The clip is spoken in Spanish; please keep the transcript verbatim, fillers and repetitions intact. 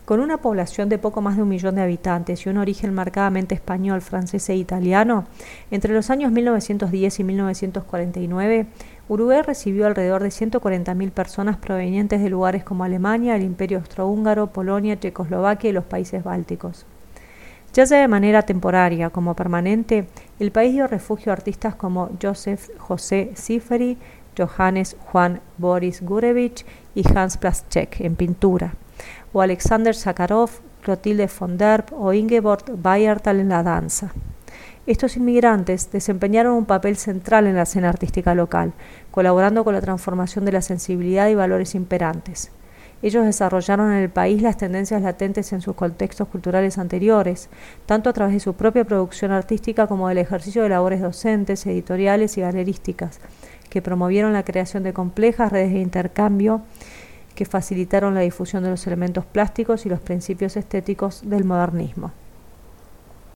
Con una población de poco más de un millón de habitantes y un origen marcadamente español, francés e italiano, entre los años mil novecientos diez y mil novecientos cuarenta y nueve, Uruguay recibió alrededor de ciento cuarenta mil personas provenientes de lugares como Alemania, el Imperio Austrohúngaro, Polonia, Checoslovaquia y los países bálticos. Ya sea de manera temporaria como permanente, el país dio refugio a artistas como Joseph José Ciferi, Johannes Juan Boris Gurevich y Hans Plaschek en pintura, o Alexander Sakharov, Clotilde von Derb o Ingeborg Bayerthal en la danza. Estos inmigrantes desempeñaron un papel central en la escena artística local, colaborando con la transformación de la sensibilidad y valores imperantes. Ellos desarrollaron en el país las tendencias latentes en sus contextos culturales anteriores, tanto a través de su propia producción artística como del ejercicio de labores docentes, editoriales y galerísticas, que promovieron la creación de complejas redes de intercambio que facilitaron la difusión de los elementos plásticos y los principios estéticos del modernismo.